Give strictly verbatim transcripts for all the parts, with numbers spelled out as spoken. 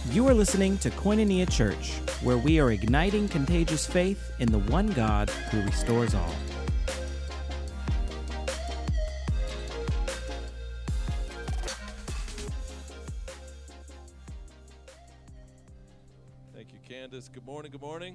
You are listening to Koinonia Church, where we are igniting contagious faith in the one God who restores all. Thank you, Candace. Good morning, good morning.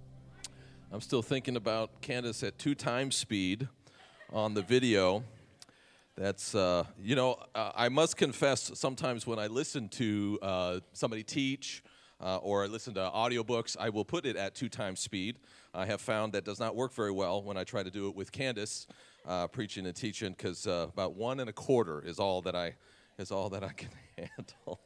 I'm still thinking about Candace at two times speed on the video. That's, uh, you know, uh, I must confess, sometimes when I listen to uh, somebody teach uh, or I listen to audiobooks, I will put it at two times speed. I have found that does not work very well when I try to do it with Candace, uh, preaching and teaching, because uh, about one and a quarter is all that I is all that I can handle.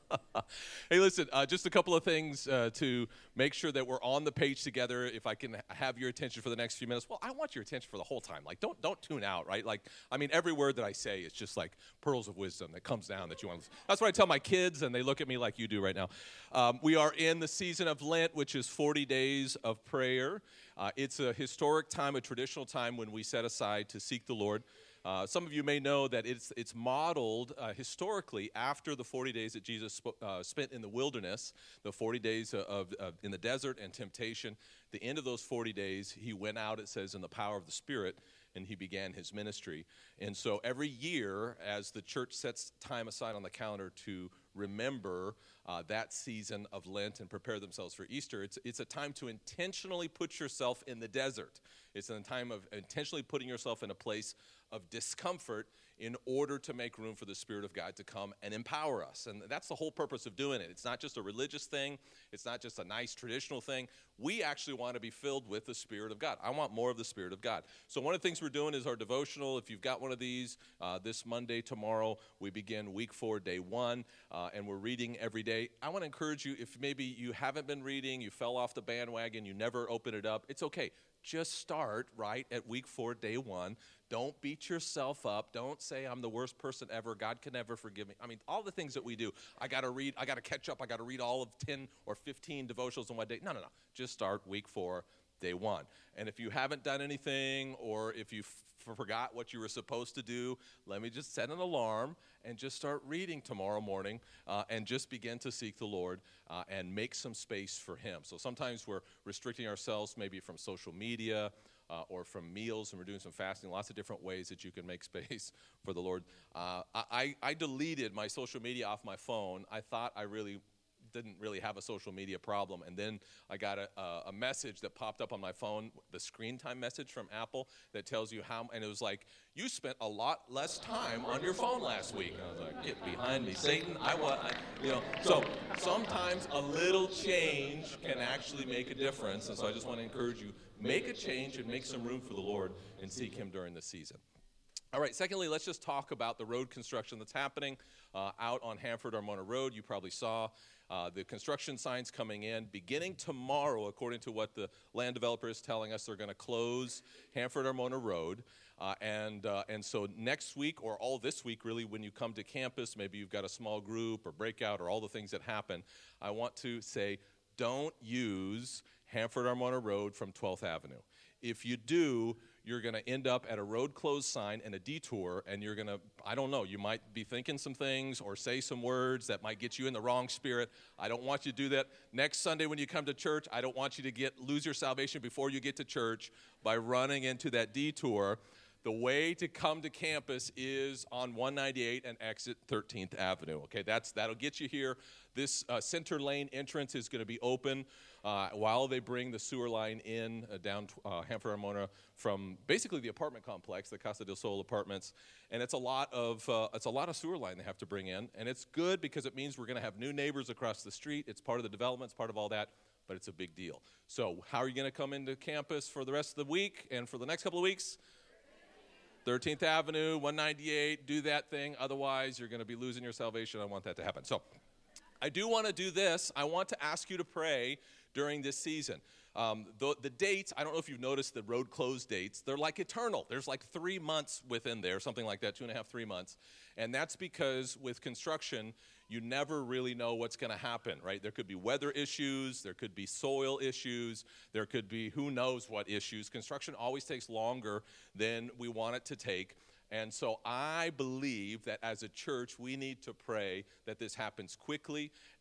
Hey, listen, uh, just a couple of things uh, to make sure that we're on the page together. If I can have your attention for the next few minutes, well, I want your attention for the whole time. Like, don't don't tune out, right? Like, I mean, every word that I say is just like pearls of wisdom that comes down that you want to listen. That's what I tell my kids, and they look at me like you do right now. Um, we are in the season of Lent, which is forty days of prayer. Uh, it's a historic time, a traditional time when we set aside to seek the Lord. Uh, some of you may know that it's it's modeled uh, historically after the forty days that Jesus sp- uh, spent in the wilderness, the forty days of, of in the desert and temptation. The end of those forty days, he went out, it says, in the power of the Spirit, and he began his ministry. And so every year, as the church sets time aside on the calendar to remember uh, that season of Lent and prepare themselves for Easter, it's it's a time to intentionally put yourself in the desert. It's a time of intentionally putting yourself in a place of discomfort in order to make room for the Spirit of God to come and empower us. And that's the whole purpose of doing it. It's not just a religious thing. It's not just a nice traditional thing. We actually want to be filled with the Spirit of God. I want more of the Spirit of God. So one of the things we're doing is our devotional. If you've got one of these, uh, this Monday, tomorrow, we begin week four, day one, uh, and we're reading every day. I want to encourage you, if maybe you haven't been reading, you fell off the bandwagon, you never open it up, it's okay. Just start right at week four, day one. Don't beat yourself up. Don't say I'm the worst person ever. God can never forgive me. I mean, all the things that we do. I got to read, I got to catch up. I got to read all of ten or fifteen devotionals in one day. No, no, no. Just start week four, day one. And if you haven't done anything, or if you f- forgot what you were supposed to do, let me just set an alarm and just start reading tomorrow morning uh, and just begin to seek the Lord uh, and make some space for him. So sometimes we're restricting ourselves maybe from social media uh, or from meals, and we're doing some fasting, lots of different ways that you can make space for the Lord. Uh, I, I deleted my social media off my phone. I thought I really didn't really have a social media problem, and then I got a, a message that popped up on my phone, the screen time message from Apple that tells you how, and it was like, you spent a lot less time on your phone last week. And I was like, get behind me, Satan. I want, I, you know. So sometimes a little change can actually make a difference, and so I just want to encourage you, make a change and make some room for the Lord and seek him during this season. All right, secondly, let's just talk about the road construction that's happening uh, out on Hanford-Armona Road. You probably saw uh, the construction signs coming in. Beginning tomorrow, according to what the land developer is telling us, they're going to close Hanford-Armona Road. Uh, and uh, and so next week, or all this week, really, when you come to campus, maybe you've got a small group or breakout or all the things that happen, I want to say, don't use Hanford-Armona Road from twelfth Avenue. If you do, you're going to end up at a road closed sign and a detour, and you're going to, I don't know, you might be thinking some things or say some words that might get you in the wrong spirit. I don't want you to do that. Next Sunday when you come to church, I don't want you to get lose your salvation before you get to church by running into that detour. The way to come to campus is on one ninety-eight and exit thirteenth Avenue. Okay, that's that'll get you here. This uh, center lane entrance is going to be open uh, while they bring the sewer line in uh, down uh, Hanford-Armona from basically the apartment complex, the Casa del Sol apartments, and it's a lot of uh, it's a lot of sewer line they have to bring in, and it's good because it means we're going to have new neighbors across the street. It's part of the development, it's part of all that, but it's a big deal. So, how are you going to come into campus for the rest of the week and for the next couple of weeks? thirteenth Avenue, one ninety-eight, do that thing. Otherwise, you're going to be losing your salvation. I want that to happen. So I do want to do this. I want to ask you to pray during this season. Um, the, the dates, I don't know if you've noticed the road closed dates. They're like eternal. There's like three months within there, something like that, two and a half, three months. And that's because with construction, you never really know what's going to happen, right? There could be weather issues. There could be soil issues. There could be who knows what issues. Construction always takes longer than we want it to take. And so I believe that as a church, we need to pray that this happens quickly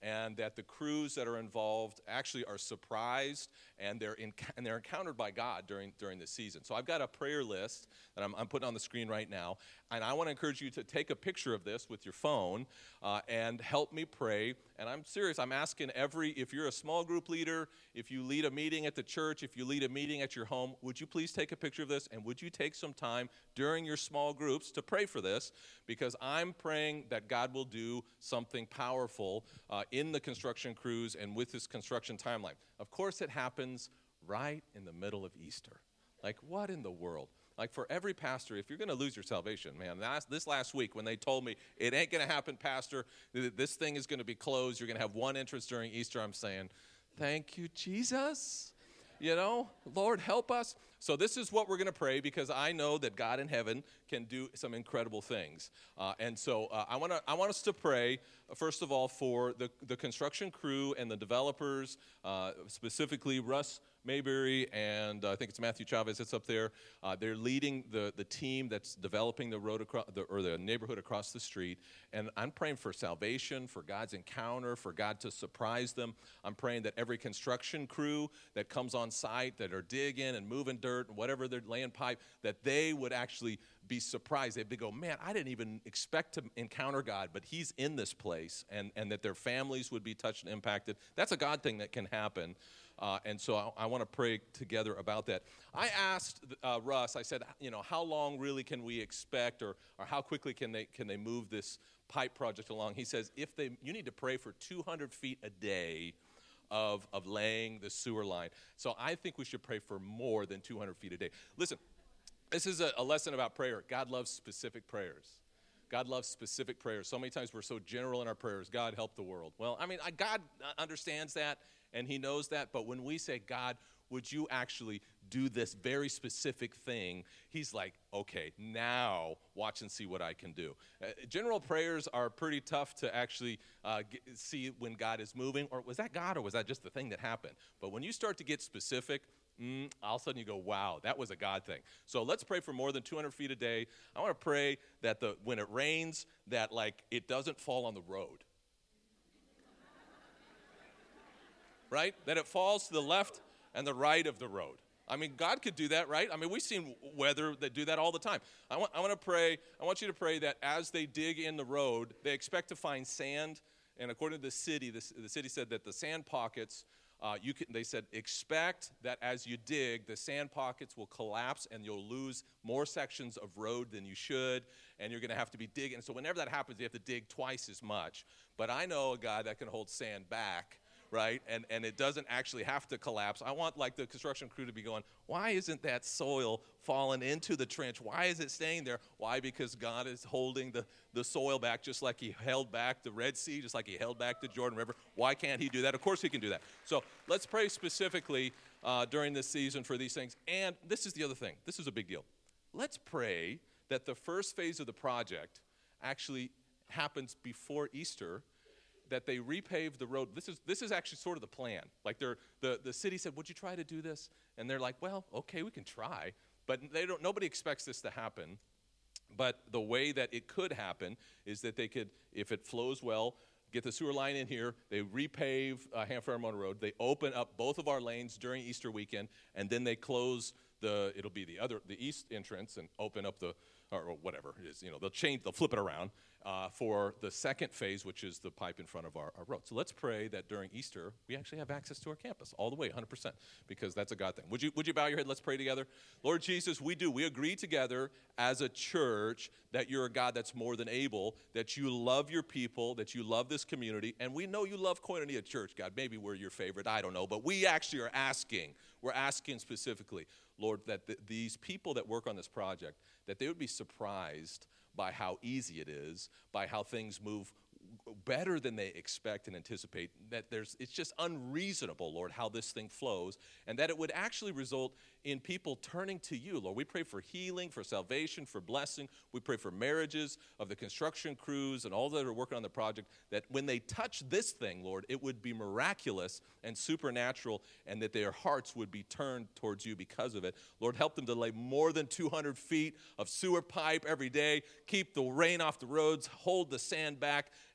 and that the crews that are involved actually are surprised, and they're in, and they're encountered by God during during the season. So I've got a prayer list that I'm, I'm putting on the screen right now, and I want to encourage you to take a picture of this with your phone uh, and help me pray. And I'm serious. I'm asking every, if you're a small group leader, if you lead a meeting at the church, if you lead a meeting at your home, would you please take a picture of this, and would you take some time during your small groups to pray for this, because I'm praying that God will do something powerful uh, in the construction crews and with this construction timeline. Of course, it happens right in the middle of Easter. Like, what in the world? Like, for every pastor, if you're going to lose your salvation, man, last, this last week when they told me, it ain't going to happen, Pastor, this thing is going to be closed, you're going to have one entrance during Easter, I'm saying, thank you, Jesus. You know, Lord, help us. So this is what we're going to pray, because I know that God in heaven can do some incredible things. Uh, and so uh, I want to I want us to pray, uh, first of all, for the, the construction crew and the developers, uh, specifically Russ Mayberry and uh, I think it's Matthew Chavez that's up there. Uh, they're leading the, the team that's developing the road across, the, or the neighborhood across the street. And I'm praying for salvation, for God's encounter, for God to surprise them. I'm praying that every construction crew that comes on site, that are digging and moving dirt and whatever they're laying pipe, that they would actually be surprised. They'd go, man, I didn't even expect to encounter God, but he's in this place, and, and that their families would be touched and impacted. That's a God thing that can happen. Uh, and so I, I want to pray together about that. I asked uh, Russ, I said, you know, how long really can we expect, or, or how quickly can they can they move this pipe project along? He says, if they, you need to pray for two hundred feet a day of, of laying the sewer line. So I think we should pray for more than two hundred feet a day. Listen, this is a, a lesson about prayer. God loves specific prayers. God loves specific prayers. So many times we're so general in our prayers. God, help the world. Well, I mean, God understands that, and he knows that. But when we say, God, would you actually do this very specific thing, he's like, okay, now watch and see what I can do. Uh, general prayers are pretty tough to actually uh, get, see when God is moving. Or was that God, or was that just the thing that happened? But when you start to get specific, Mm, all of a sudden you go, wow, that was a God thing. So let's pray for more than two hundred feet a day. I want to pray that the when it rains, that like it doesn't fall on the road. Right? That it falls to the left and the right of the road. I mean, God could do that, right? I mean, we've seen weather that do that all the time. I want, I want to pray, I want you to pray that as they dig in the road, they expect to find sand. And according to the city, the, the city said that the sand pockets, Uh, you can, they said, expect that as you dig, the sand pockets will collapse and you'll lose more sections of road than you should, and you're going to have to be digging. So whenever that happens, you have to dig twice as much. But I know a guy that can hold sand back, right, and, and it doesn't actually have to collapse. I want, like, the construction crew to be going, why isn't that soil falling into the trench? Why is it staying there? Why? Because God is holding the, the soil back, just like he held back the Red Sea, just like he held back the Jordan River. Why can't he do that? Of course he can do that. So let's pray specifically uh, during this season for these things. And this is the other thing. This is a big deal. Let's pray that the first phase of the project actually happens before Easter, that they repave the road. This is this is actually sort of the plan. Like they're, the the city said, would you try to do this? And they're like, well, okay, we can try. But they don't. Nobody expects this to happen. But the way that it could happen is that they could, if it flows well, get the sewer line in here, they repave uh, Hanford Road, they open up both of our lanes during Easter weekend, and then they close the, it'll be the other, the east entrance, and open up the, or whatever it is, you know, they'll change, they'll flip it around uh, for the second phase, which is the pipe in front of our, our road. So let's pray that during Easter, we actually have access to our campus all the way, one hundred percent, because that's a God thing. Would you, would you bow your head? Let's pray together. Lord Jesus, we do. We agree together as a church that you're a God that's more than able, that you love your people, that you love this community, and we know you love Koinonia Church, God. Maybe we're your favorite, I don't know, but we actually are asking, we're asking specifically, Lord, that th- these people that work on this project, that they would be surprised by how easy it is, by how things move better than they expect and anticipate, that there's it's just unreasonable, Lord, how this thing flows, and that it would actually result in people turning to you, Lord. We pray for healing, for salvation, for blessing. We pray for marriages of the construction crews and all that are working on the project, that when they touch this thing, Lord, it would be miraculous and supernatural, and that their hearts would be turned towards you because of it. Lord, help them to lay more than two hundred feet of sewer pipe every day, keep the rain off the roads, hold the sand back,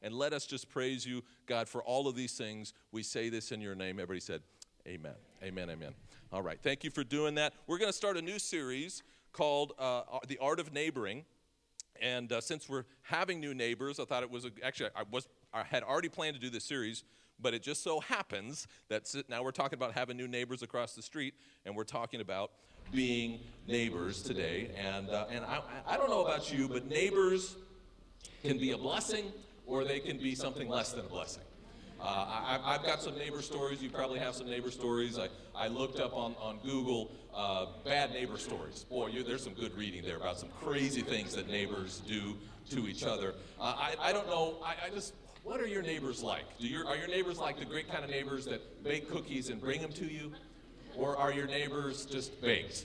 And let us just praise you, God, for all of these things. We say this in your name. Everybody said, amen. Amen, amen. All right, thank you for doing that. We're going to start a new series called uh, The Art of Neighboring. And uh, since we're having new neighbors, I thought it was, a, actually, I was I had already planned to do this series, but it just so happens that now we're talking about having new neighbors across the street, and we're talking about being neighbors today. And uh, and I, I don't know about you, but neighbors can be a blessing, or they can be something less than a blessing. Uh, I, I've got some neighbor stories. You probably have some neighbor stories. I, I looked up on, on Google uh, bad neighbor stories. Boy, you, there's some good reading there about some crazy things that neighbors do to each other. Uh, I, I don't know. I, I just, what are your neighbors like? Do your, are your neighbors like the great kind of neighbors that bake cookies and bring them to you? Or are your neighbors just baked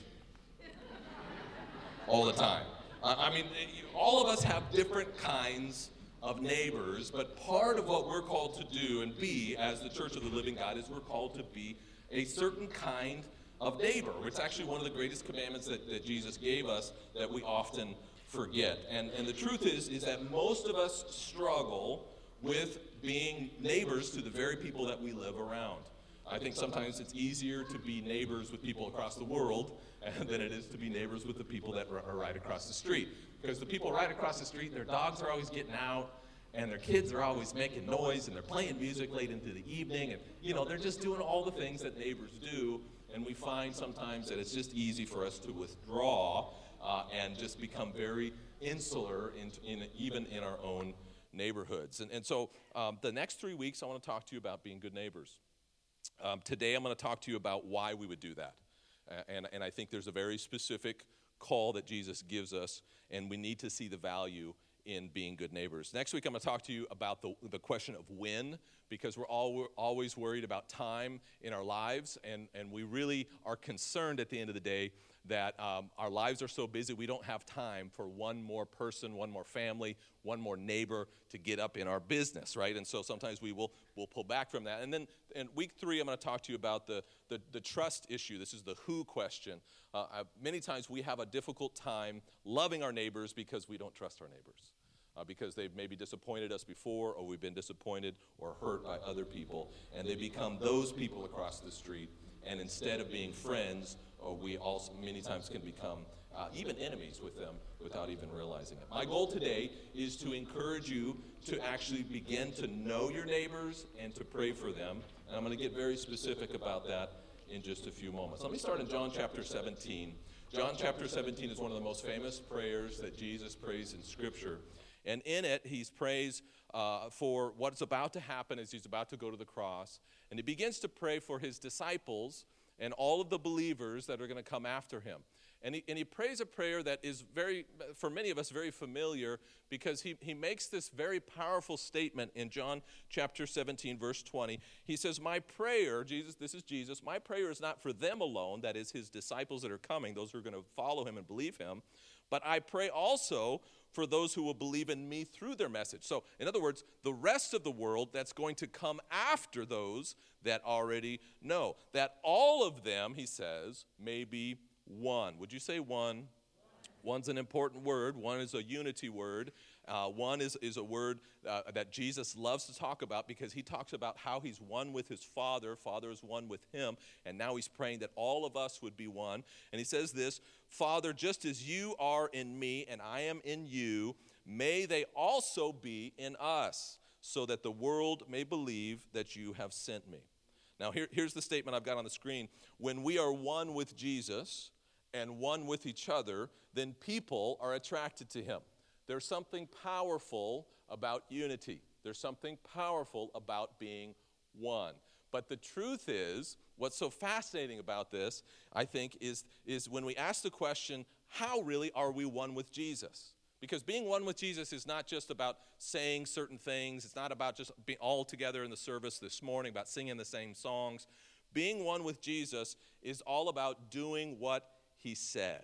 all the time? Uh, I mean, all of us have different kinds of neighbors, but part of what we're called to do and be as the Church of the Living God is we're called to be a certain kind of neighbor. It's actually one of the greatest commandments that, that Jesus gave us that we often forget. And, and the truth is, is that most of us struggle with being neighbors to the very people that we live around. I think sometimes it's easier to be neighbors with people across the world than it is to be neighbors with the people that are right across the street. Because the people right across the street, their dogs are always getting out, and their kids are always making noise, and they're playing music late into the evening, and you know, they're just doing all the things that neighbors do, and we find sometimes that it's just easy for us to withdraw uh, and just become very insular in, in even in our own neighborhoods. And, and so um, the next three weeks, I want to talk to you about being good neighbors. Um, today, I'm going to talk to you about why we would do that. Uh, and, and I think there's a very specific call that Jesus gives us, and we need to see the value in being good neighbors. Next week, I'm going to talk to you about the, the question of when, because we're all we're always worried about time in our lives, and, and we really are concerned at the end of the day that um, our lives are so busy we don't have time for one more person, one more family, one more neighbor to get up in our business, right? And so sometimes we will we'll pull back from that. And then in week three, I'm going to talk to you about the, the, the trust issue. This is the who question. Uh, I, many times we have a difficult time loving our neighbors because we don't trust our neighbors. Uh, because they've maybe disappointed us before, or we've been disappointed or hurt by other people, and they become those people across the street, and instead of being friends, or we also many times can become uh, even enemies with them without even realizing it. My goal today is to encourage you to actually begin to know your neighbors and to pray for them, and I'm going to get very specific about that in just a few moments. Let me start in John chapter seventeen. John chapter seventeen is one of the most famous prayers that Jesus prays in Scripture. And in it, he prays uh, for what's about to happen as he's about to go to the cross. And he begins to pray for his disciples and all of the believers that are going to come after him. And he, and he prays a prayer that is very, for many of us, very familiar, because he, he makes this very powerful statement in John chapter seventeen, verse twenty. He says, my prayer, Jesus, this is Jesus, my prayer is not for them alone, that is his disciples that are coming, those who are going to follow him and believe him, but I pray also for those who will believe in me through their message. So, in other words, the rest of the world that's going to come after those that already know. That all of them, he says, may be one. Would you say one? One's an important word. One is a unity word. Uh, one is, is a word uh, that Jesus loves to talk about because he talks about how he's one with his Father. Father is one with him. And now he's praying that all of us would be one. And he says this, Father, just as you are in me and I am in you, may they also be in us, so that the world may believe that you have sent me. Now here, here's the statement I've got on the screen. When we are one with Jesus and one with each other, then people are attracted to him. There's something powerful about unity. There's something powerful about being one. But the truth is, what's so fascinating about this, I think, is, is when we ask the question, how really are we one with Jesus? Because being one with Jesus is not just about saying certain things. It's not about just being all together in the service this morning, about singing the same songs. Being one with Jesus is all about doing what he said.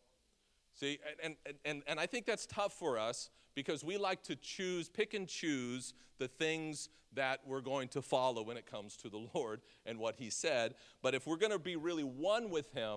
See, and, and, and, and I think that's tough for us because we like to choose, pick and choose the things that we're going to follow when it comes to the Lord and what he said. But if we're going to be really one with him,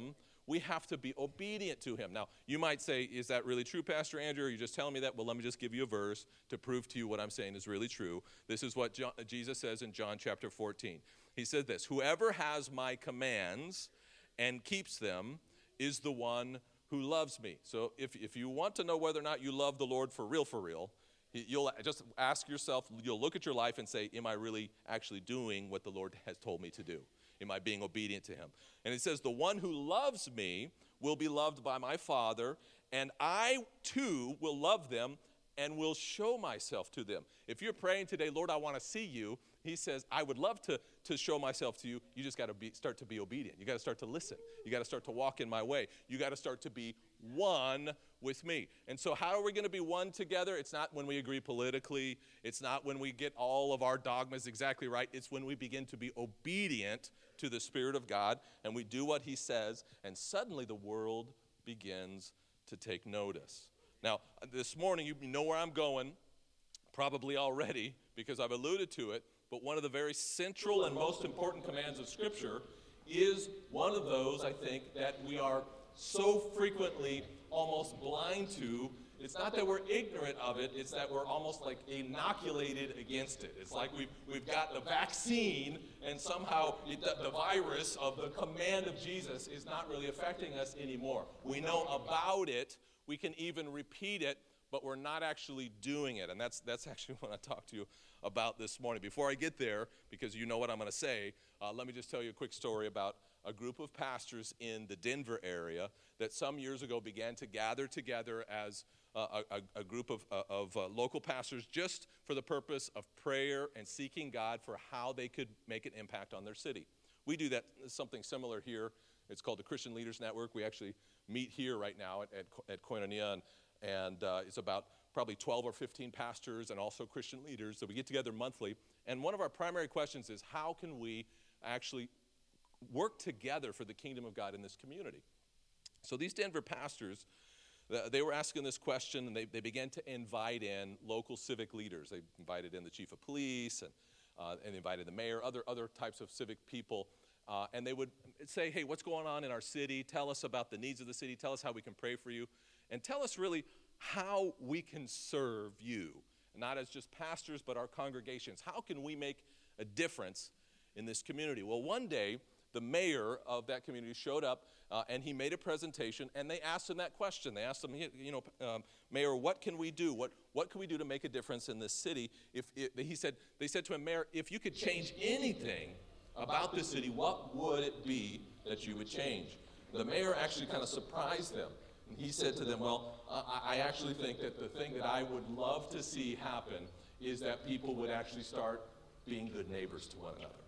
we have to be obedient to him. Now, you might say, is that really true, Pastor Andrew? Are you just telling me that? Well, let me just give you a verse to prove to you what I'm saying is really true. This is what John, Jesus says in John chapter fourteen. He said this, whoever has my commands and keeps them is the one who loves me. So if, if you want to know whether or not you love the Lord for real, for real, you'll just ask yourself, you'll look at your life and say, am I really actually doing what the Lord has told me to do? Am I being obedient to him? And it says, the one who loves me will be loved by my Father, and I too will love them and will show myself to them. If you're praying today, Lord, I want to see you, he says, I would love to, to show myself to you. You just got to be start to be obedient. You got to start to listen. You got to start to walk in my way. You got to start to be one with me. And so how are we going to be one together? It's not when we agree politically. It's not when we get all of our dogmas exactly right. It's when we begin to be obedient to the Spirit of God, and we do what he says, and suddenly the world begins to take notice. Now, this morning, you know where I'm going, probably already, because I've alluded to it, but one of the very central and most important commands of Scripture is one of those, I think, that we are so frequently almost blind to. It's not that we're ignorant of it, it's that we're almost like inoculated against it. It's like we've, we've got the vaccine, and somehow it, the, the virus of the command of Jesus is not really affecting us anymore. We know about it, we can even repeat it, but we're not actually doing it. And that's that's actually what I talked to you about this morning. Before I get there, because you know what I'm going to say, uh, let me just tell you a quick story about a group of pastors in the Denver area that some years ago began to gather together as uh, a, a group of, uh, of uh, local pastors just for the purpose of prayer and seeking God for how they could make an impact on their city. We do that, something similar here. It's called the Christian Leaders Network. We actually meet here right now at, at, at Koinonia, and, and uh, it's about probably twelve or fifteen pastors and also Christian leaders. So we get together monthly, and one of our primary questions is, how can we actually work together for the kingdom of God in this community? So these Denver pastors, they were asking this question, and they, they began to invite in local civic leaders. They invited in the chief of police, and, uh, and invited the mayor, other, other types of civic people. Uh, and they would say, hey, what's going on in our city? Tell us about the needs of the city. Tell us how we can pray for you. And tell us really how we can serve you, not as just pastors, but our congregations. How can we make a difference in this community? Well, one day, the mayor of that community showed up, uh, and he made a presentation, and they asked him that question. They asked him, you know, um, Mayor, what can we do? What what can we do to make a difference in this city? If it, he said, they said to him, Mayor, if you could change anything about the city, what would it be that you would change? The mayor actually kind of surprised them. And he said to them, well, I, I actually think that the thing that I would love to see happen is that people would actually start being good neighbors to one another.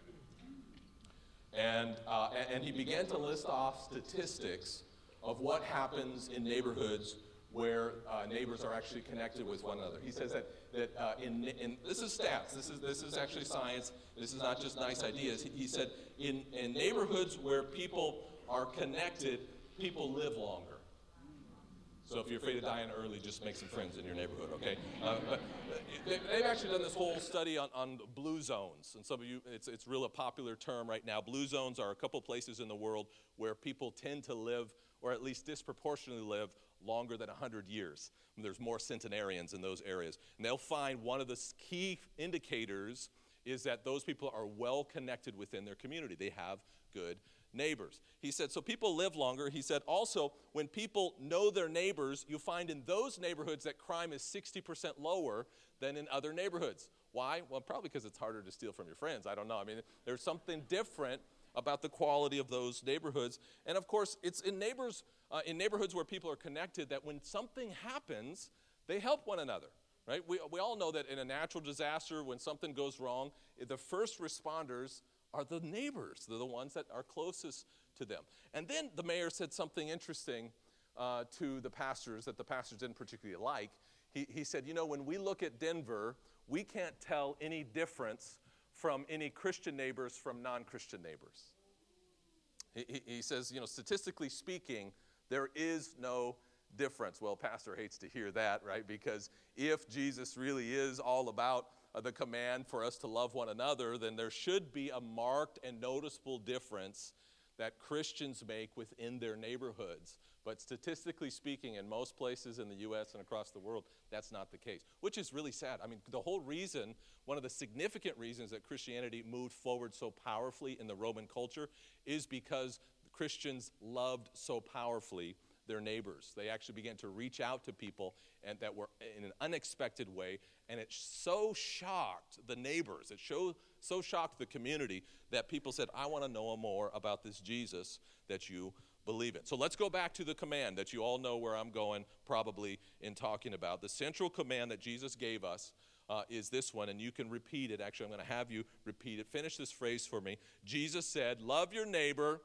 And, uh, and he began to list off statistics of what happens in neighborhoods where uh, neighbors are actually connected with one another. He says that, that uh, in, in, this is stats, this is, this is actually science, this is not just nice ideas. He, he said in, in neighborhoods where people are connected, people live longer. So if you're afraid of dying early, just make some friends in your neighborhood, okay? Uh, but they've actually done this whole study on, on blue zones. And some of you, it's, it's really a popular term right now. Blue zones are a couple places in the world where people tend to live, or at least disproportionately live, longer than one hundred years. And there's more centenarians in those areas. And they'll find one of the key indicators is that those people are well connected within their community. They have good neighbors. He said, so people live longer. He said, also, when people know their neighbors, you find in those neighborhoods that crime is sixty percent lower than in other neighborhoods. Why? Well, probably because it's harder to steal from your friends. I don't know. I mean, there's something different about the quality of those neighborhoods. And of course, it's in neighbors, uh, in neighborhoods where people are connected that when something happens, they help one another. Right? We, we all know that in a natural disaster, when something goes wrong, the first responders are the neighbors. They're the ones that are closest to them. And then the mayor said something interesting uh, to the pastors that the pastors didn't particularly like. He, he said, you know, when we look at Denver, we can't tell any difference from any Christian neighbors from non-Christian neighbors. He, he, he says, you know, statistically speaking, there is no difference. Well, pastor hates to hear that, right? Because if Jesus really is all about uh, the command for us to love one another, then there should be a marked and noticeable difference that Christians make within their neighborhoods. But statistically speaking, in most places in the U S and across the world, that's not the case, which is really sad. I mean, the whole reason, one of the significant reasons that Christianity moved forward so powerfully in the Roman culture is because Christians loved so powerfully their neighbors. They actually began to reach out to people and that were in an unexpected way, and it so shocked the neighbors, it showed, so shocked the community that people said, I want to know more about this Jesus that you believe in. So let's go back to the command that you all know where I'm going probably in talking about. The central command that Jesus gave us uh, is this one, and you can repeat it. Actually, I'm going to have you repeat it. Finish this phrase for me. Jesus said, love your neighbor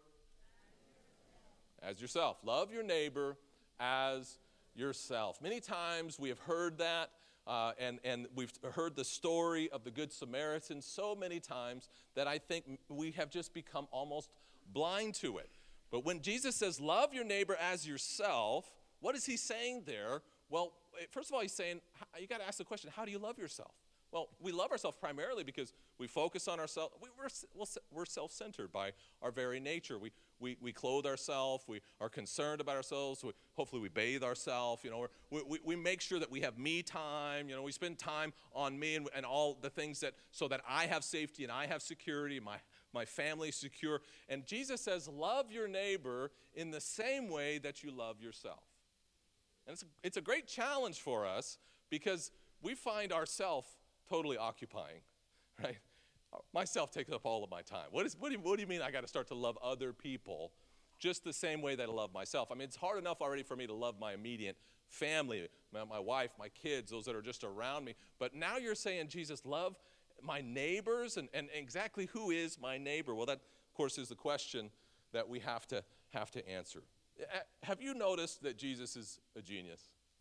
as yourself. Love your neighbor as yourself. Many times we have heard that, uh, and, and we've heard the story of the Good Samaritan so many times that I think we have just become almost blind to it. But when Jesus says, love your neighbor as yourself, what is he saying there? Well, first of all, he's saying, you got to ask the question, how do you love yourself? Well, we love ourselves primarily because we focus on ourselves. We, we're, we're self-centered by our very nature. We, we, we clothe ourselves. We are concerned about ourselves. We, hopefully we bathe ourselves. You know, we, we, we make sure that we have me time. You know, we spend time on me and, and all the things that, so that I have safety and I have security, my, my family is secure. And Jesus says, love your neighbor in the same way that you love yourself. And it's a, it's a great challenge for us because we find ourselves totally occupying, right? Myself takes up all of my time. What, is, what, do, you, what do you mean I got to start to love other people just the same way that I love myself? I mean, it's hard enough already for me to love my immediate family, my, my wife, my kids, those that are just around me. But now you're saying, Jesus, love my neighbors, and, and exactly who is my neighbor? Well, that, of course, is the question that we have to have to answer. Have you noticed that Jesus is a genius?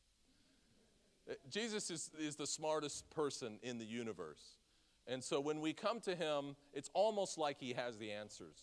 Jesus is, is the smartest person in the universe. And so when we come to him, it's almost like he has the answers.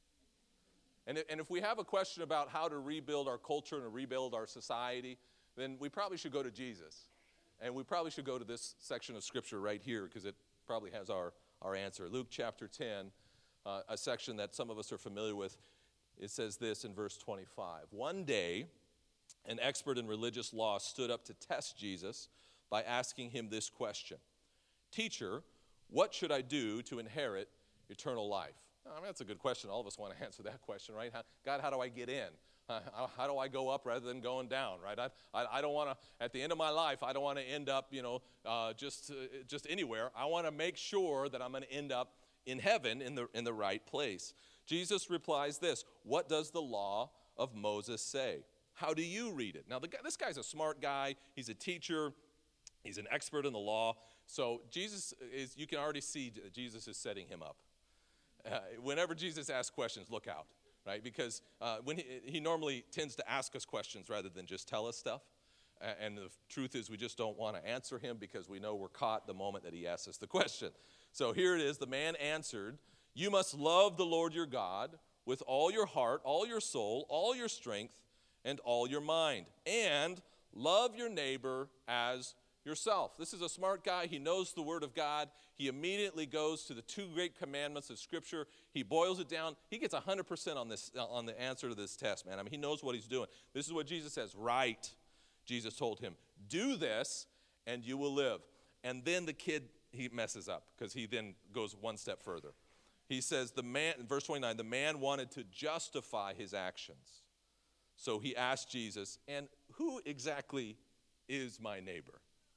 And, it, and if we have a question about how to rebuild our culture and rebuild our society, then we probably should go to Jesus. And we probably should go to this section of Scripture right here because it probably has our, our answer. Luke chapter ten, uh, a section that some of us are familiar with. It says this in verse twenty-five. One day, an expert in religious law stood up to test Jesus by asking him this question. Teacher, what should I do to inherit eternal life? I mean, that's a good question. All of us want to answer that question, right? How, God, how do I get in? Uh, how, how do I go up rather than going down, right? I, I, I don't want to, at the end of my life, I don't want to end up, you know, uh, just, uh, just anywhere. I want to make sure that I'm going to end up in heaven in the, in the right place. Jesus replies this, what does the law of Moses say? How do you read it? Now, the guy, this guy's a smart guy. He's a teacher. He's an expert in the law. So Jesus is, you can already see Jesus is setting him up. Uh, whenever Jesus asks questions, look out, right? Because uh, when he, he normally tends to ask us questions rather than just tell us stuff. Uh, and the truth is we just don't want to answer him because we know we're caught the moment that he asks us the question. So here it is. The man answered, you must love the Lord your God with all your heart, all your soul, all your strength, and all your mind, and love your neighbor as yourself. This is a smart guy. He knows the Word of God. He immediately goes to the two great commandments of Scripture. He boils it down. He gets one hundred percent on this on the answer to this test, man. I mean, he knows what he's doing. This is what Jesus says, right? Jesus told him, do this, and you will live. And then the kid, he messes up, because he then goes one step further. He says, the man, in verse twenty-nine, the man wanted to justify his actions. So he asked Jesus, and who exactly is my neighbor?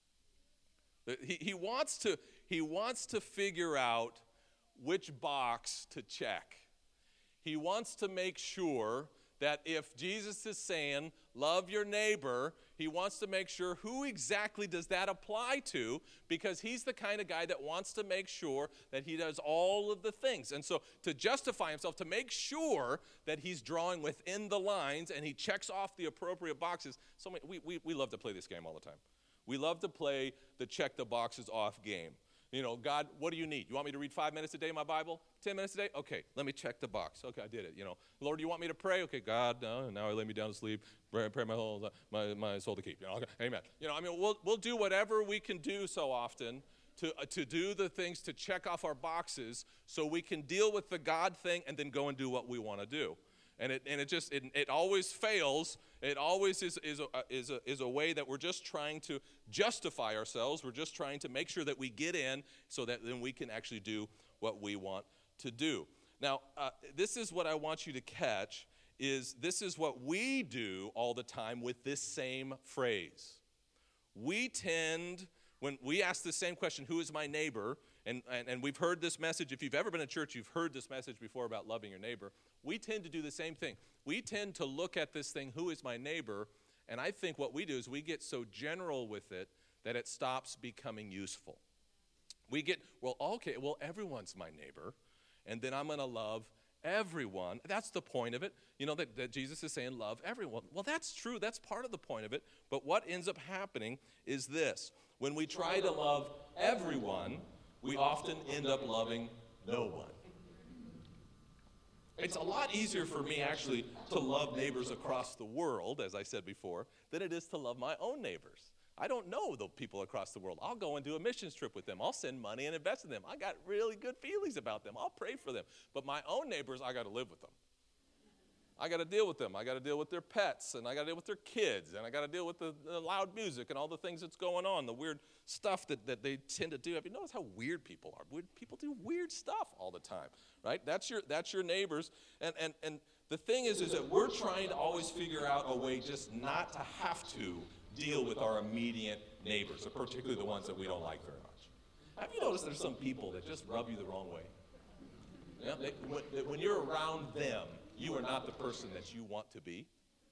He, he, wants to, he wants to figure out which box to check. He wants to make sure that if Jesus is saying, love your neighbor, he wants to make sure who exactly does that apply to, because he's the kind of guy that wants to make sure that he does all of the things. And so to justify himself, to make sure that he's drawing within the lines and he checks off the appropriate boxes. So many, we, we, we love to play this game all the time. We love to play the check the boxes off game. You know, God, what do you need? You want me to read five minutes a day in my Bible? Ten minutes a day? Okay, let me check the box. Okay, I did it. You know, Lord, do you want me to pray? Okay, God, no, now I lay me down to sleep. Pray, pray my whole my, my soul to keep. You know, okay, amen. You know, I mean, we'll we'll do whatever we can do so often to, uh, to do the things to check off our boxes so we can deal with the God thing and then go and do what we want to do. And it and it just it, it always fails. It always is is a, is a is a way that we're just trying to justify ourselves. We're just trying to make sure that we get in so that then we can actually do what we want to do. Now, uh, this is what I want you to catch, is this is what we do all the time with this same phrase. We tend, when we ask the same question, who is my neighbor? And, and, and we've heard this message. If you've ever been in church, you've heard this message before about loving your neighbor. We tend to do the same thing. We tend to look at this thing, who is my neighbor? And I think what we do is we get so general with it that it stops becoming useful. We get, well, okay, well, everyone's my neighbor, and then I'm going to love everyone. That's the point of it. You know, that, that Jesus is saying love everyone. Well, that's true. That's part of the point of it. But what ends up happening is this. When we try to love everyone, we often end up loving no one. It's a lot easier for me, actually, to love neighbors across the world, as I said before, than it is to love my own neighbors. I don't know the people across the world. I'll go and do a missions trip with them. I'll send money and invest in them. I got really good feelings about them. I'll pray for them. But my own neighbors, I got to live with them. I got to deal with them. I got to deal with their pets, and I got to deal with their kids, and I got to deal with the, the loud music and all the things that's going on, the weird stuff that, that they tend to do. Have you noticed how weird people are? Weird, people do weird stuff all the time, right? That's your that's your neighbors. And and and the thing is, is that we're trying to always figure out a way just not to have to deal with our immediate neighbors, or particularly the ones that we don't like very much. Have you noticed there's some people that just rub you the wrong way? Yeah, they, when, when you're around them, you are not the person that you want to be.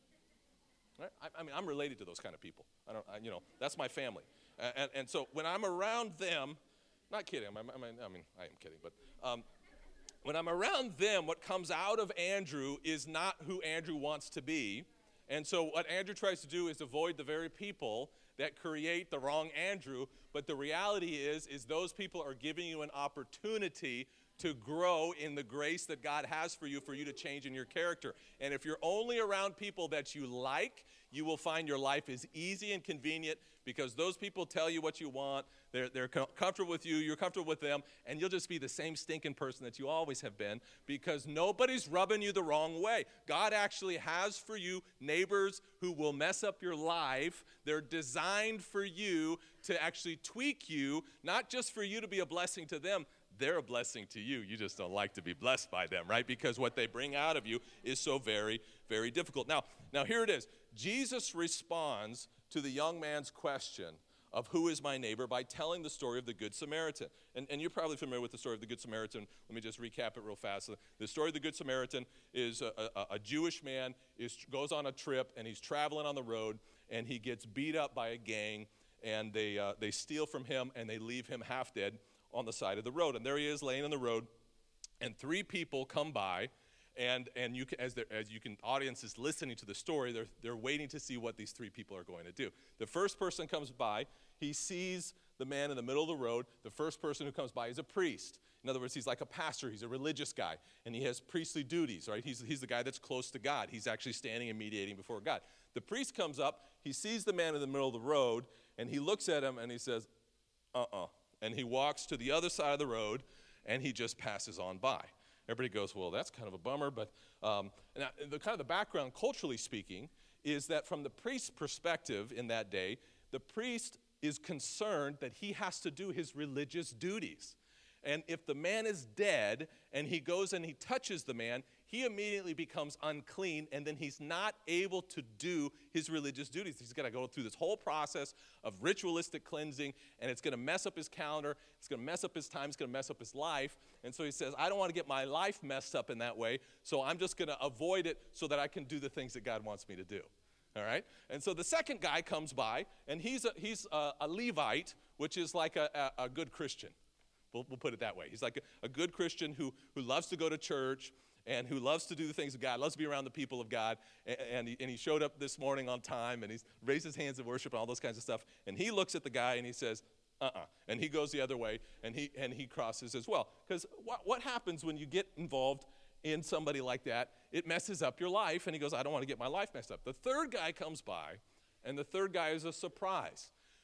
Right? I, I mean, I'm related to those kind of people. I don't, I, you know, that's my family. Uh, and, and so when I'm around them, not kidding, I mean, I mean, I, mean, I am kidding, but um, when I'm around them, what comes out of Andrew is not who Andrew wants to be. And so what Andrew tries to do is avoid the very people that create the wrong Andrew. But the reality is, is those people are giving you an opportunity to grow in the grace that God has for you, for you to change in your character. And if you're only around people that you like, you will find your life is easy and convenient because those people tell you what you want. They're, they're com- comfortable with you. You're comfortable with them. And you'll just be the same stinking person that you always have been because nobody's rubbing you the wrong way. God actually has for you neighbors who will mess up your life. They're designed for you to actually tweak you, not just for you to be a blessing to them. They're a blessing to you. You just don't like to be blessed by them, right? Because what they bring out of you is so very, very difficult. Now, now here it is. Jesus responds to the young man's question of who is my neighbor by telling the story of the Good Samaritan. And, and you're probably familiar with the story of the Good Samaritan. Let me just recap it real fast. The story of the Good Samaritan is a, a, a Jewish man is goes on a trip, and he's traveling on the road, and he gets beat up by a gang, and they uh, they steal from him, and they leave him half dead on the side of the road. And there he is laying on the road, and three people come by, and and you can, as as you can, audience is listening to the story, they're they're waiting to see what these three people are going to do. The first person comes by, he sees the man in the middle of the road. The first person who comes by is a priest. In other words, he's like a pastor, he's a religious guy, and he has priestly duties, right? He's he's the guy that's close to God. He's actually standing and mediating before God. The priest comes up, he sees the man in the middle of the road, and he looks at him and he says, uh-uh. And he walks to the other side of the road, and he just passes on by. Everybody goes, well, that's kind of a bummer. But um, and the kind of the background, culturally speaking, is that from the priest's perspective in that day, the priest is concerned that he has to do his religious duties. And if the man is dead and he goes and he touches the man, he immediately becomes unclean, and then he's not able to do his religious duties. He's got to go through this whole process of ritualistic cleansing, and it's going to mess up his calendar. It's going to mess up his time. It's going to mess up his life. And so he says, I don't want to get my life messed up in that way, so I'm just going to avoid it so that I can do the things that God wants me to do. All right? And so the second guy comes by, and he's a, he's a, a Levite, which is like a, a, a good Christian. We'll, we'll put it that way. He's like a, a good Christian who, who loves to go to church and who loves to do the things of God, loves to be around the people of God. And, and, he, and he showed up this morning on time, and he's raised his hands in worship and all those kinds of stuff. And he looks at the guy, and he says, uh-uh. And he goes the other way, and he and he crosses as well. Because what, what happens when you get involved in somebody like that? It messes up your life. And he goes, I don't want to get my life messed up. The third guy comes by, and the third guy is a surprise.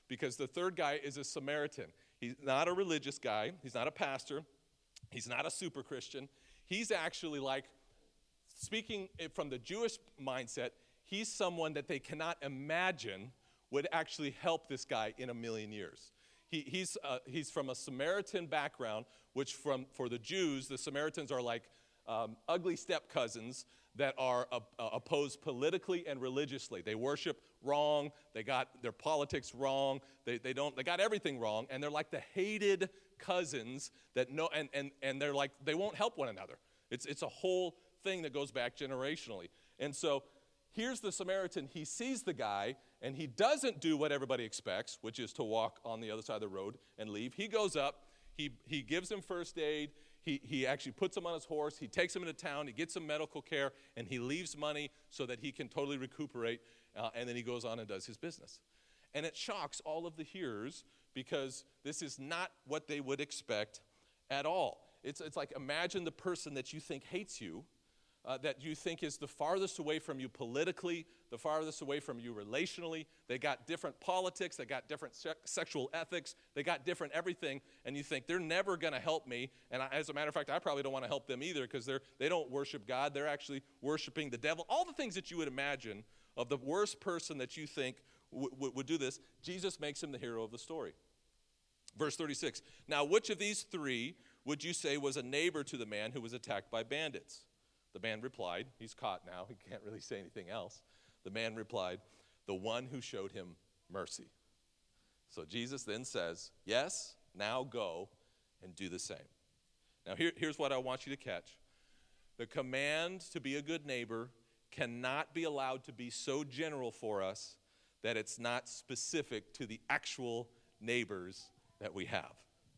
because the third guy is a Samaritan. He's not a religious guy. He's not a pastor. He's not a super Christian. He's actually like, speaking from the Jewish mindset, he's someone that they cannot imagine would actually help this guy in a million years. He, he's, uh, he's from a Samaritan background, which from for the Jews, the Samaritans are like um, ugly step-cousins that are uh, uh, opposed politically and religiously. They worship wrong. They got their politics wrong. They, they, don't, they got everything wrong, and they're like the hated cousins that know, and, and, and they're like, they won't help one another. It's, it's a whole thing that goes back generationally. And so here's the Samaritan. He sees the guy, and he doesn't do what everybody expects, which is to walk on the other side of the road and leave. He goes up. He, he gives him first aid. He, he actually puts him on his horse. He takes him into town. He gets him medical care, and he leaves money so that he can totally recuperate, uh, and then he goes on and does his business. And it shocks all of the hearers because this is not what they would expect at all. It's, it's like, imagine the person that you think hates you, Uh, that you think is the farthest away from you politically, the farthest away from you relationally. They got different politics, they got different se- sexual ethics, they got different everything, and you think they're never going to help me. And I, as a matter of fact, I probably don't want to help them either because they're they don't worship God. They're actually worshiping the devil. All the things that you would imagine of the worst person that you think w- w- would do this, Jesus makes him the hero of the story. Verse thirty-six, now which of these three would you say was a neighbor to the man who was attacked by bandits? The man replied, he's caught now, he can't really say anything else. The man replied, the one who showed him mercy. So Jesus then says, yes, now go and do the same. Now here, here's what I want you to catch. The command to be a good neighbor cannot be allowed to be so general for us that it's not specific to the actual neighbors that we have.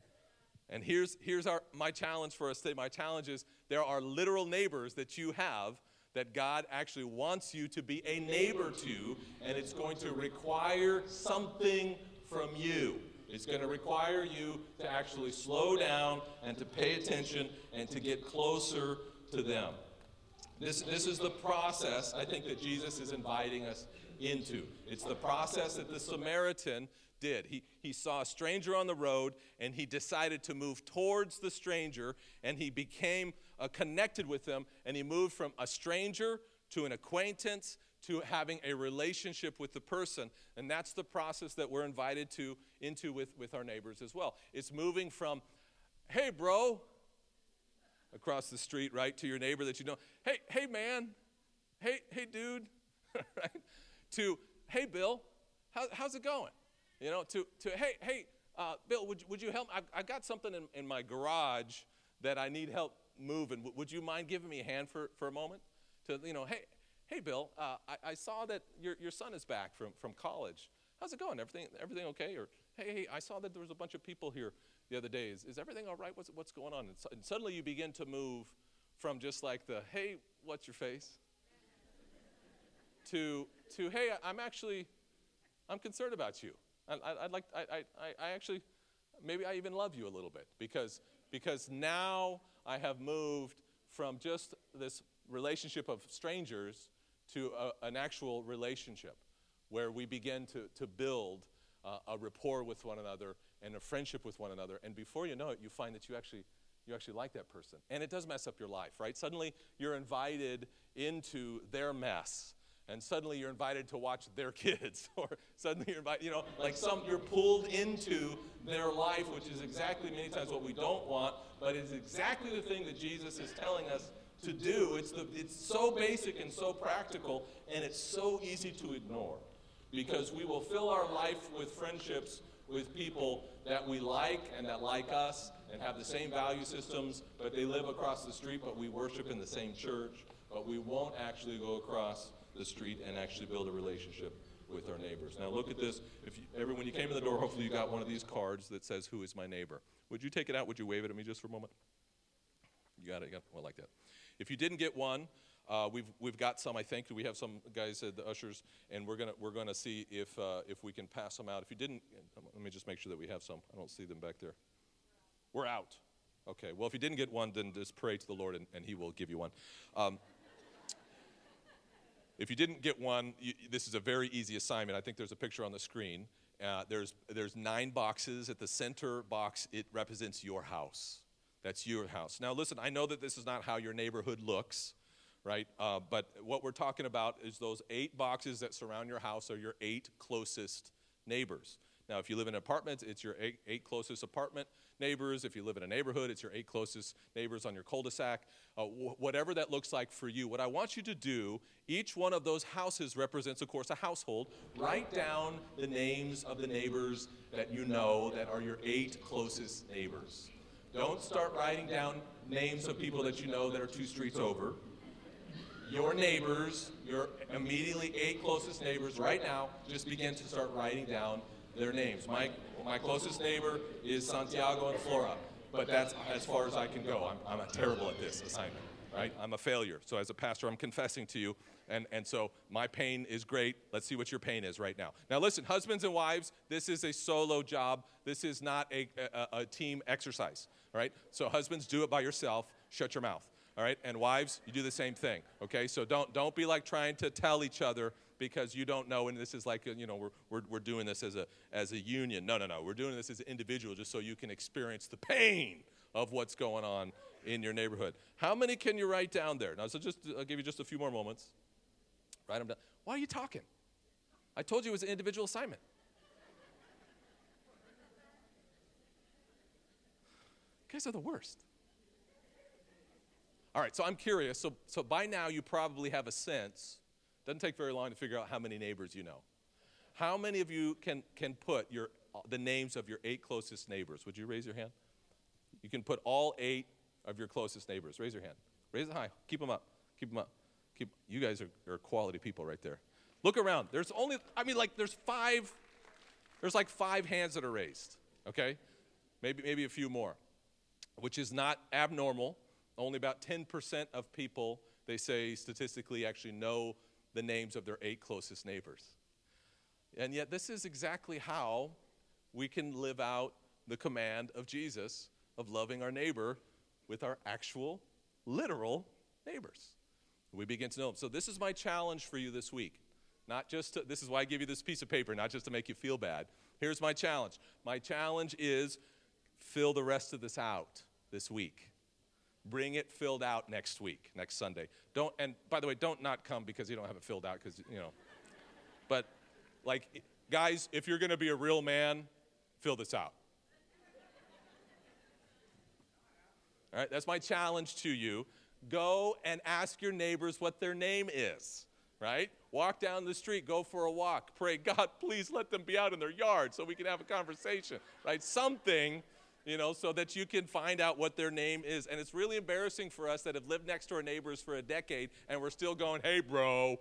And here's, here's our, my challenge for us today. My challenge is there are literal neighbors that you have that God actually wants you to be a neighbor to, and it's going to require something from you. It's going to require you to actually slow down and to pay attention and to get closer to them. This, this is the process, I think, that Jesus is inviting us into. It's the process that the Samaritan did. He, he saw a stranger on the road, and he decided to move towards the stranger, and he became uh, connected with them, and he moved from a stranger to an acquaintance to having a relationship with the person. And that's the process that we're invited to into with, with our neighbors as well. It's moving from, hey, bro, across the street, right, to your neighbor that you know, hey, hey, man, hey, hey, dude, right, to, hey, Bill, how, how's it going? You know, to, to hey, hey, uh, Bill, would, would you help? I've, I've got something in, in my garage that I need help moving. W- would you mind giving me a hand for, for a moment? To, you know, hey, hey, Bill, uh, I, I saw that your, your son is back from, from college. How's it going? Everything everything okay? Or, hey, hey, I saw that there was a bunch of people here the other day. Is, is everything all right? What's, what's going on? And, so, and suddenly you begin to move from just like the, hey, what's your face? to, to hey, I'm actually, I'm concerned about you. I, I'd like, I, I, I actually, maybe I even love you a little bit because, because now I have moved from just this relationship of strangers to a, an actual relationship where we begin to, to build uh, a rapport with one another and a friendship with one another. And before you know it, you find that you actually, you actually like that person. And it does mess up your life, right? Suddenly you're invited into their mess. And suddenly you're invited to watch their kids, or suddenly you're invited, you know, like some, you're pulled into their life, which is exactly many times what we don't want, but it's exactly the thing that Jesus is telling us to do. It's the, it's so basic and so practical, and it's so easy to ignore, because we will fill our life with friendships with people that we like and that like us and have the same value systems, but they live across the street, but we worship in the same church, but we won't actually go across the street and actually build a relationship with our neighbors. Now look at this. If you, every, when you came in the door, hopefully you got one of these cards that says, who is my neighbor? Would you take it out? Would you wave it at me just for a moment? You got it? You got it? Well, like that. If you didn't get one, uh, we've we've got some, I think. We have some guys at the ushers, and we're gonna we're gonna see if uh, if we can pass them out. If you didn't, let me just make sure that we have some. I don't see them back there. We're out. Okay. Well, if you didn't get one, then just pray to the Lord, and, and He will give you one. Um, If you didn't get one, you, this is a very easy assignment. I think there's a picture on the screen. Uh, there's there's nine boxes. At the center box, it represents your house. That's your house. Now, listen, I know that this is not how your neighborhood looks, right? Uh, but what we're talking about is those eight boxes that surround your house are your eight closest neighbors. Now, if you live in an apartment, it's your eight, eight closest apartment neighbors. If you live in a neighborhood, it's your eight closest neighbors on your cul-de-sac. Uh, wh- whatever that looks like for you, what I want you to do, each one of those houses represents, of course, a household. Write down the names of the neighbors that you know that are your eight closest neighbors. Don't start writing down names of people that you know that are two streets over. Your neighbors, your immediately eight closest neighbors, right now, just begin to start writing down their names. My my closest neighbor is Santiago and Flora, but that's as far as I can go. I'm, I'm terrible at this assignment, right? I'm a failure. So as a pastor, I'm confessing to you, and, and so my pain is great. Let's see what your pain is right now. Now listen, husbands and wives, this is a solo job. This is not a, a, a team exercise, all right? So husbands, do it by yourself. Shut your mouth, all right? And wives, you do the same thing, okay? So don't don't be like trying to tell each other because you don't know, and this is like, you know, we're, we're we're doing this as a as a union. No, no, no. We're doing this as an individual just so you can experience the pain of what's going on in your neighborhood. How many can you write down there? Now, so just I'll give you just a few more moments. Write them down. Why are you talking? I told you it was an individual assignment. You guys are the worst. All right, so I'm curious. So so by now you probably have a sense. Doesn't take very long to figure out how many neighbors you know. How many of you can, can put your the names of your eight closest neighbors? Would you raise your hand? You can put all eight of your closest neighbors. Raise your hand. Raise it high. Keep them up. Keep them up. Keep. You guys are, are quality people right there. Look around. There's only, I mean, like there's five, there's like five hands that are raised, okay? Maybe, maybe a few more, which is not abnormal. Only about ten percent of people, they say statistically, actually know the names of their eight closest neighbors. And yet this is exactly how we can live out the command of Jesus of loving our neighbor with our actual, literal neighbors. We begin to know them. So this is my challenge for you this week. Not just to, this is why I give you this piece of paper, not just to make you feel bad. Here's my challenge. My challenge is fill the rest of this out this week. Bring it filled out next week, next Sunday. Don't, and by the way, don't not come because you don't have it filled out because, you know. But, like, guys, if you're going to be a real man, fill this out. All right, that's my challenge to you. Go and ask your neighbors what their name is, right? Walk down the street, go for a walk. Pray, God, please let them be out in their yard so we can have a conversation, right? Something, you know, so that you can find out what their name is. And it's really embarrassing for us that have lived next to our neighbors for a decade and we're still going, hey, bro.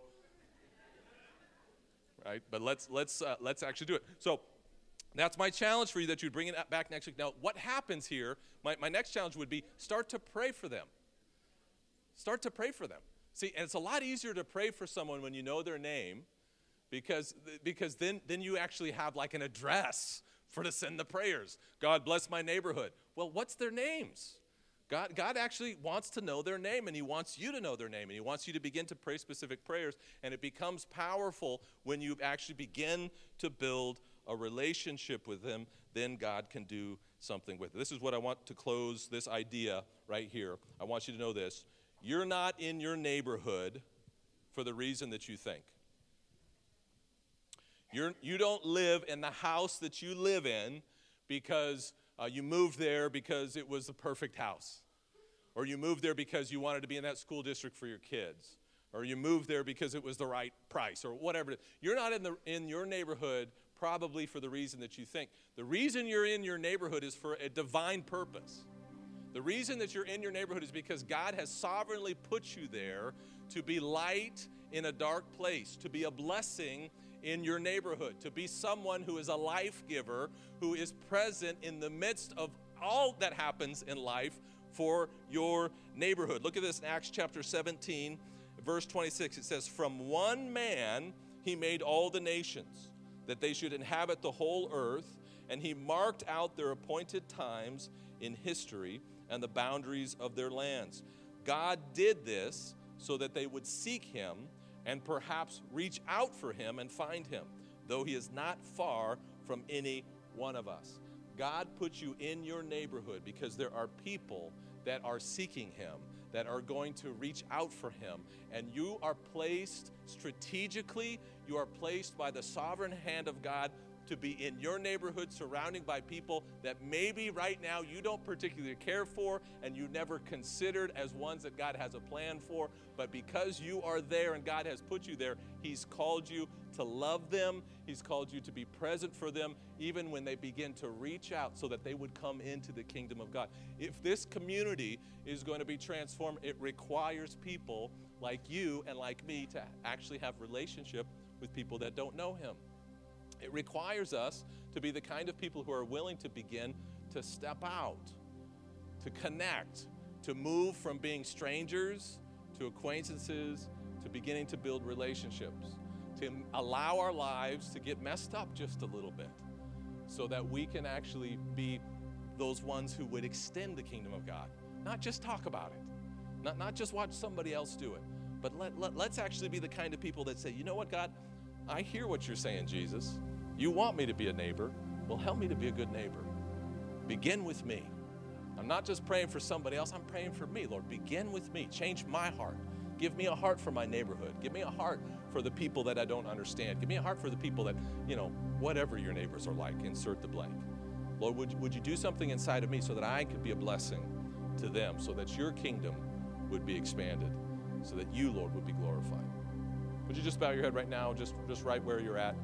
Right? But let's let's uh, let's actually do it. So that's my challenge for you, that you bring it back next week. Now, what happens here, my, my next challenge would be start to pray for them. Start to pray for them. See, and it's a lot easier to pray for someone when you know their name because, because then, then you actually have like an address for to send the prayers. God bless my neighborhood. Well, what's their names? God, God actually wants to know their name, and he wants you to know their name, and he wants you to begin to pray specific prayers, and it becomes powerful when you actually begin to build a relationship with them. Then God can do something with it. This is what I want to close this idea right here. I want you to know this. You're not in your neighborhood for the reason that you think. You're, you don't live in the house that you live in because uh, you moved there because it was the perfect house. Or you moved there because you wanted to be in that school district for your kids. Or you moved there because it was the right price, or whatever it is. You're not in, the, in your neighborhood probably for the reason that you think. The reason you're in your neighborhood is for a divine purpose. The reason that you're in your neighborhood is because God has sovereignly put you there to be light in a dark place, to be a blessing in your neighborhood, to be someone who is a life giver, who is present in the midst of all that happens in life for your neighborhood. Look at this in Acts chapter seventeen, verse twenty-six. It says, "From one man he made all the nations, that they should inhabit the whole earth, and he marked out their appointed times in history and the boundaries of their lands." God did this so that they would seek him and perhaps reach out for him and find him, though he is not far from any one of us. God put you in your neighborhood because there are people that are seeking him, that are going to reach out for him. And you are placed strategically, you are placed by the sovereign hand of God to be in your neighborhood, surrounded by people that maybe right now you don't particularly care for and you never considered as ones that God has a plan for. But because you are there and God has put you there, he's called you to love them. He's called you to be present for them, even when they begin to reach out so that they would come into the kingdom of God. If this community is going to be transformed, it requires people like you and like me to actually have relationship with people that don't know him. It requires us to be the kind of people who are willing to begin to step out, to connect, to move from being strangers to acquaintances, to beginning to build relationships, to allow our lives to get messed up just a little bit so that we can actually be those ones who would extend the kingdom of God. Not just talk about it, not, not just watch somebody else do it, but let, let, let's actually be the kind of people that say, you know what, God, I hear what you're saying, Jesus. You want me to be a neighbor. Well, help me to be a good neighbor. Begin with me. I'm not just praying for somebody else. I'm praying for me, Lord. Begin with me. Change my heart. Give me a heart for my neighborhood. Give me a heart for the people that I don't understand. Give me a heart for the people that, you know, whatever your neighbors are like, insert the blank. Lord, would, would you do something inside of me so that I could be a blessing to them, so that your kingdom would be expanded, so that you, Lord, would be glorified. Would you just bow your head right now, just, just right where you're at?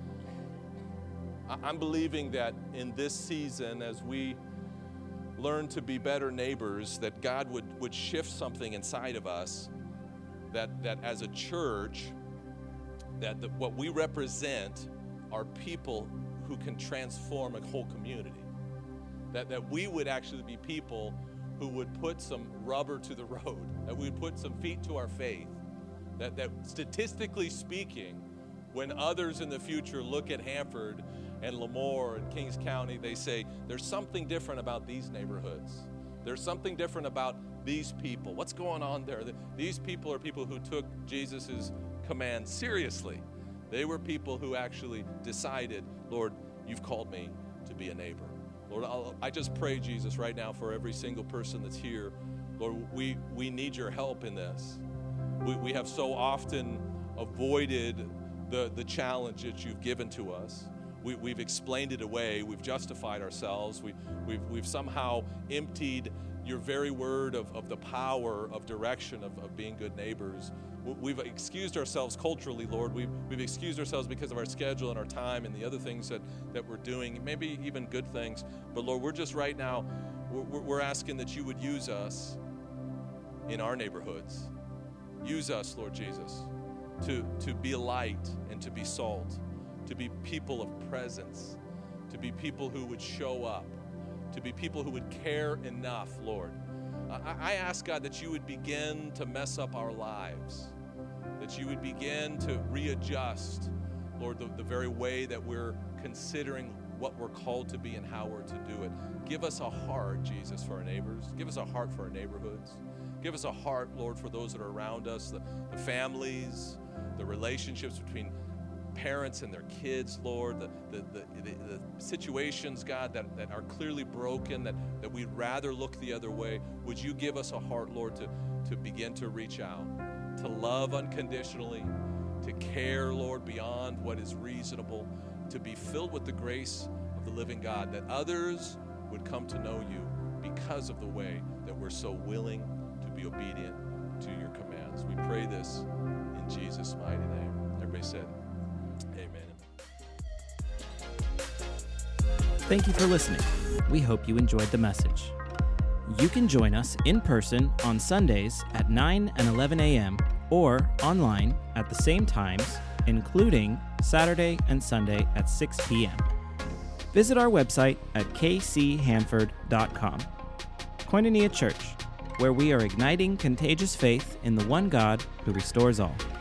I'm believing that in this season, as we learn to be better neighbors, that God would, would shift something inside of us, that, that as a church, that the, what we represent are people who can transform a whole community. That, that we would actually be people who would put some rubber to the road, that we would put some feet to our faith. That, that statistically speaking, when others in the future look at Hanford and Lemoore and Kings County, they say, there's something different about these neighborhoods. There's something different about these people. What's going on there? These people are people who took Jesus' command seriously. They were people who actually decided, Lord, you've called me to be a neighbor. Lord, I'll, I just pray, Jesus, right now for every single person that's here. Lord, we, we need your help in this. We, we have so often avoided the, the challenge that you've given to us. We, we've explained it away. We've justified ourselves. We, we've, we've somehow emptied your very word of, of the power of direction of, of being good neighbors. We've excused ourselves culturally, Lord. We've, we've excused ourselves because of our schedule and our time and the other things that, that we're doing, maybe even good things. But Lord, we're just right now, we're, we're asking that you would use us in our neighborhoods. Use us, Lord Jesus, to, to be light and to be salt, to be people of presence, to be people who would show up, to be people who would care enough, Lord. I, I ask, God, that you would begin to mess up our lives, that you would begin to readjust, Lord, the, the very way that we're considering what we're called to be and how we're to do it. Give us a heart, Jesus, for our neighbors. Give us a heart for our neighborhoods. Give us a heart, Lord, for those that are around us, the, the families, the relationships between parents and their kids, Lord, the, the, the, the, the situations, God, that, that are clearly broken, that, that we'd rather look the other way. Would you give us a heart, Lord, to, to begin to reach out, to love unconditionally, to care, Lord, beyond what is reasonable, to be filled with the grace of the living God, that others would come to know you because of the way that we're so willing to be obedient to your commands. We pray this in Jesus' mighty name. Everybody said, amen. Thank you for listening. We hope you enjoyed the message. You can join us in person on Sundays at nine and eleven a.m. or online at the same times, including Saturday and Sunday at six p.m. Visit our website at k c hanford dot com. Koinonia Church, where we are igniting contagious faith in the one God who restores all.